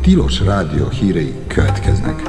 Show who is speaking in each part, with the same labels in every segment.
Speaker 1: Tilos Rádió hírei következnek.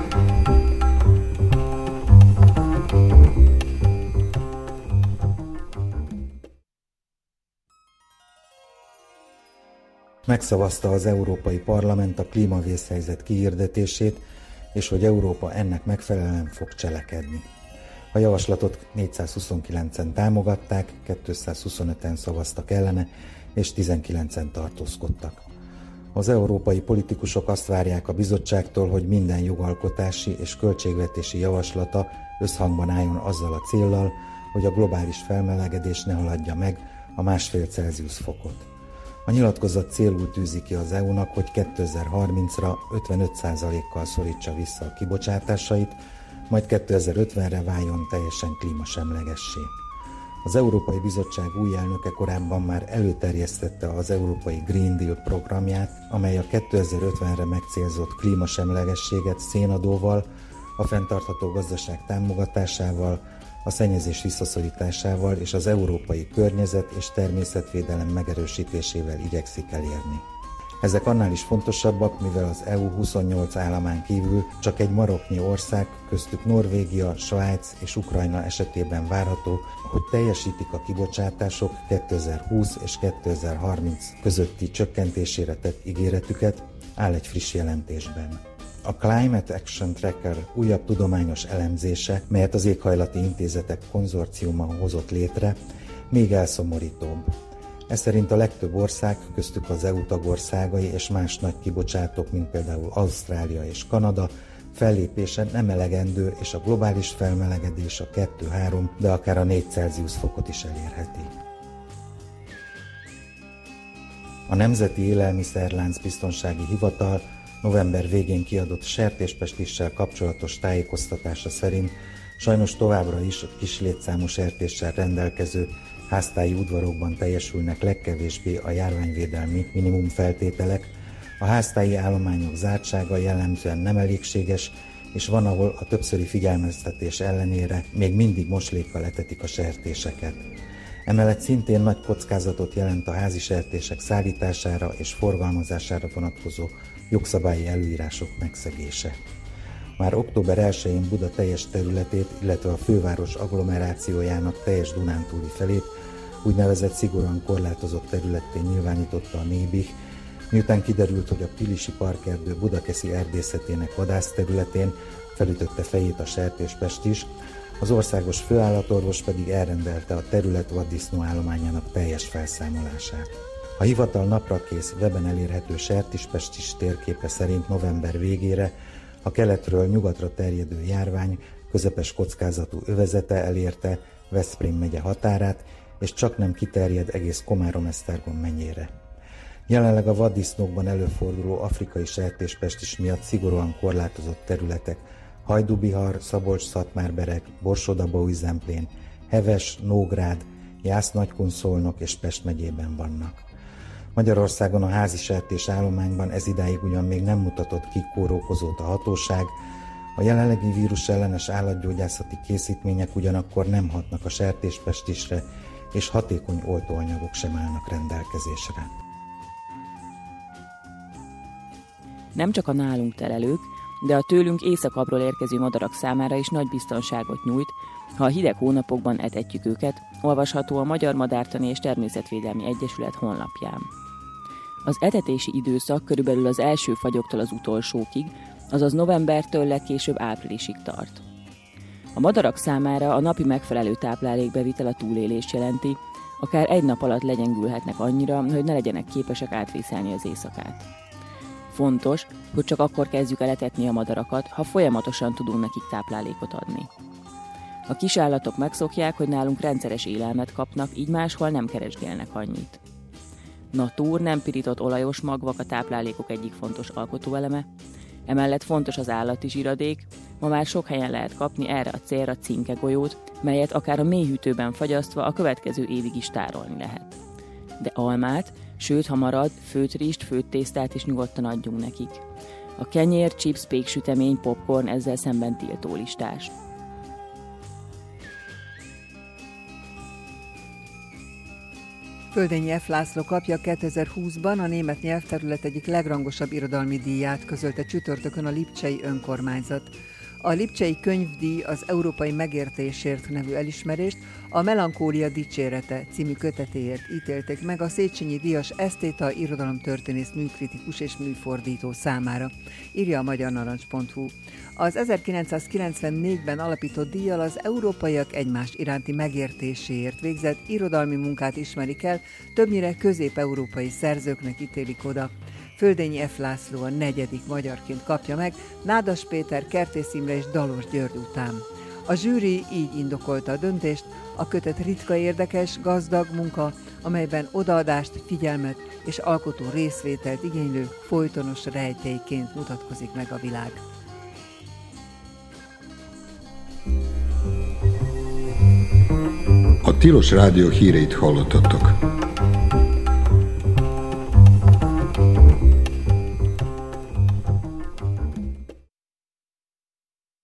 Speaker 2: Megszavazta az Európai Parlament a klímavészhelyzet kihirdetését, és hogy Európa ennek megfelelően fog cselekedni. A javaslatot 429-en támogatták, 225-en szavaztak ellene, és 19-en tartózkodtak. Az európai politikusok azt várják a bizottságtól, hogy minden jogalkotási és költségvetési javaslata összhangban álljon azzal a céllal, hogy a globális felmelegedés ne haladja meg a 1,5 Celsius fokot. A nyilatkozat célul tűzi ki az EU-nak, hogy 2030-ra 55%-kal szorítsa vissza a kibocsátásait, majd 2050-re váljon teljesen klímasemlegessé. Az Európai Bizottság új elnöke korábban már előterjesztette az Európai Green Deal programját, amely a 2050-re megcélzott klímasemlegességet szénadóval, a fenntartható gazdaság támogatásával, a szennyezés visszaszorításával és az európai környezet és természetvédelem megerősítésével igyekszik elérni. Ezek annál is fontosabbak, mivel az EU 28 államán kívül csak egy maroknyi ország, köztük Norvégia, Svájc és Ukrajna esetében várható, hogy teljesítik a kibocsátások 2020 és 2030 közötti csökkentésére tett ígéretüket, áll egy friss jelentésben. A Climate Action Tracker újabb tudományos elemzése, melyet az Éghajlati Intézetek konzorciuma hozott létre, még elszomorítóbb. Ez szerint a legtöbb ország, köztük az EU tagországai és más nagy kibocsátók, mint például Ausztrália és Kanada, fellépése nem elegendő, és a globális felmelegedés a 2-3, de akár a 4 Celsius fokot is elérheti. A Nemzeti Élelmiszerlánc Biztonsági Hivatal november végén kiadott sertéspestissel kapcsolatos tájékoztatása szerint sajnos továbbra is kis létszámú sertéssel rendelkező háztáji udvarokban teljesülnek legkevésbé a járványvédelmi minimum feltételek, a háztáji állományok zártsága jellemzően nem elégséges, és van, ahol a többszöri figyelmeztetés ellenére még mindig moslékkal etetik a sertéseket. Emellett szintén nagy kockázatot jelent a házi sertések szállítására és forgalmazására vonatkozó jogszabályi előírások megszegése. Már október 1-én Buda teljes területét, illetve a főváros agglomerációjának teljes dunántúli felét úgynevezett szigorúan korlátozott területté nyilvánította a Nébih, miután kiderült, hogy a Pilisi Parkerdő budakeszi erdészetének vadászterületén felütötte fejét a sertéspest is, az országos főállatorvos pedig elrendelte a terület vaddisznó állományának teljes felszámolását. A hivatal naprakész weben elérhető sertéspestis térképe szerint november végére a keletről nyugatra terjedő járvány közepes kockázatú övezete elérte Veszprém megye határát, és csaknem kiterjed egész Komárom-Esztergom mennyére. Jelenleg a vaddisznókban előforduló afrikai sertéspestis miatt szigorúan korlátozott területek Hajdú-Bihar, Szabolcs-Szatmár-Bereg, Borsod-Abaúj-Zemplén, Heves, Nógrád, Jász-Nagykun-Szolnok és Pest megyében vannak. Magyarországon a házi sertés állományban ezidáig ugyan még nem mutatott ki kórokozót a hatóság, a jelenlegi vírusellenes állatgyógyászati készítmények ugyanakkor nem hatnak a sertéspestisre, és hatékony oltóanyagok sem állnak rendelkezésre.
Speaker 3: Nem csak a nálunk telelők, de a tőlünk északabbról érkező madarak számára is nagy biztonságot nyújt, ha a hideg hónapokban etetjük őket, olvasható a Magyar Madártani és Természetvédelmi Egyesület honlapján. Az etetési időszak körülbelül az első fagyoktól az utolsókig, azaz novembertől legkésőbb áprilisig tart. A madarak számára a napi megfelelő táplálékbevitel a túlélést jelenti, akár egy nap alatt legyengülhetnek annyira, hogy ne legyenek képesek átvészelni az éjszakát. Fontos, hogy csak akkor kezdjük el etetni a madarakat, ha folyamatosan tudunk nekik táplálékot adni. A kisállatok megszokják, hogy nálunk rendszeres élelmet kapnak, így máshol nem keresgélnek annyit. Natúr, nem pirított olajos magvak a táplálékok egyik fontos alkotóeleme, emellett fontos az állati zsiradék, ma már sok helyen lehet kapni erre a célra cinkegolyót, melyet akár a mélyhűtőben fagyasztva a következő évig is tárolni lehet. De almát, sőt, ha marad, főtt rizst, főtt tésztát is nyugodtan adjunk nekik. A kenyér, chips, péksütemény, popcorn ezzel szemben
Speaker 4: Földényi F. László kapja 2020-ban a német nyelvterület egyik legrangosabb irodalmi díját, közölte csütörtökön a lipcsei önkormányzat. A lipcsei könyvdíj az Európai Megértésért nevű elismerést a Melankólia dicsérete című kötetéért ítélték meg a Széchenyi díjas esztéta, irodalomtörténész, műkritikus és műfordító számára, írja a magyarnarancs.hu. Az 1994-ben alapított díjjal az európaiak egymás iránti megértéséért végzett irodalmi munkát ismerik el, többnyire közép-európai szerzőknek ítélik oda. Földényi F. László a 4. magyarként kapja meg, Nádas Péter, Kertész Imre és Dalos György után. A zsűri így indokolta a döntést, a kötet ritka érdekes, gazdag munka, amelyben odaadást, figyelmet és alkotó részvételt igénylő folytonos rejtélyként mutatkozik meg a világ.
Speaker 1: A Tilos Rádió híreit hallottatok.